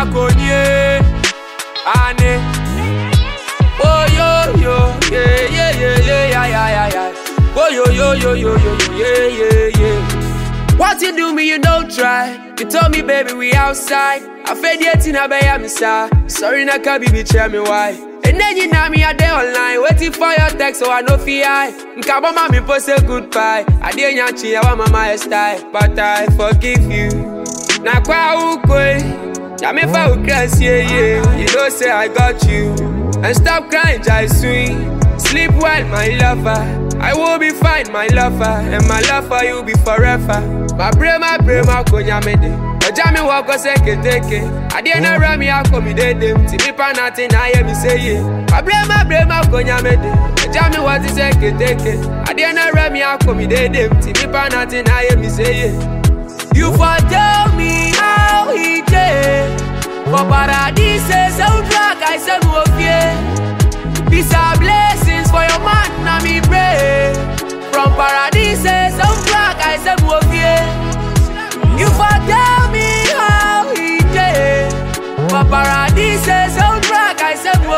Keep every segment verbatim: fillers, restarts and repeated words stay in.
konye, ane. Oh yo yo, yeah yeah yeah yeah yeah yeah yeah. Oh yo yo yo yo yo yo yeah yeah yeah. What you do me, you don't try. You told me, baby, we outside. I fed yet in a bay, I'm sorry, na kabi be tell me why. And then you know me a day online, waiting for your text, so I know fi I. Nkaba mama post a goodbye. I didn't yanchi, I want my style, but I forgive you. Na kwa ukwe, ya me fa ukras yeah yeah. You know say I got you, and stop crying, jai sweet. Sleep well, my lover. I will be fine, my lover, and my love for you be forever. My brain, my brain, my konya mede. Ojami wako seke teke. Adiena rami ako mi dede. Timi pa nati na ye mi say ye. My brain, my brain, my konya mede. Ojami wati seke teke. Adiena rami ako mi dede. Timi pa nati na ye mi say ye. You for tell me how he did. For paradise, so drag I say mo fie. These are blessings for your man, na me pray. From paradise, some drag I say mo fie. You for tell me how he did. For paradise, some drag I say mo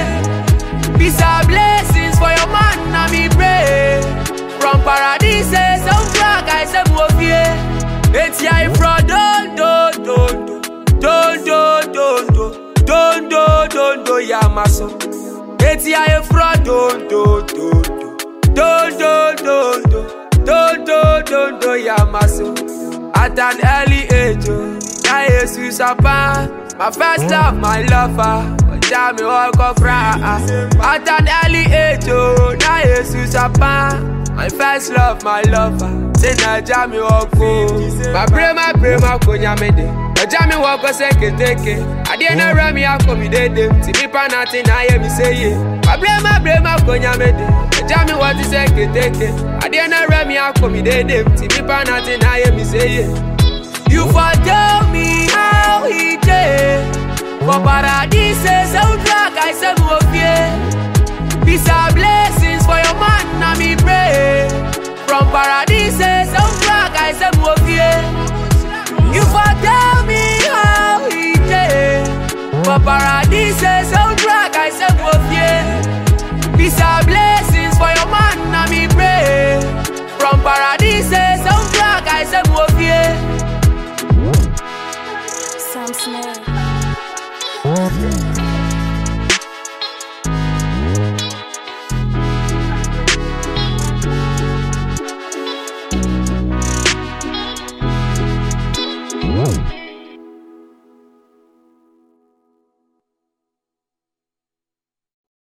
fie. These are blessings for your man, na me pray. From paradise, some drag I say mo fie. It's ya fraud, don't do, don't do, don't do, don't do, don't do, don't do, ya maso. It's ya fraud, don't do, don't do, don't do, don't do, don't do, don't do, ya maso. At an early age, I Jesus apart. My first love, my lover. Tell me all go cry. At an early age, I Jesus apart. My first love, my lover. Say na jami wako. My brain, my brain, my konya mede. Na jami wako seke teke. Adiena rami ako mi dede. Timi pa nati na ye mi say ye. My brain, my brain, my konya mede. Na jami wati seke teke. Adiena rami ako mi dede. Timi pa nati na ye mi say ye. You for tell me how he did. For paradise, so drag I say mo fie. These are blessings for your man, na me pray. From paradise, some drag I say mo fie. You for tell me how he did. For paradise, some drag I say mo fie. These are blessings for your man, na me pray. From paradise, some drag I say mo fie. Sam Smith. Whoa.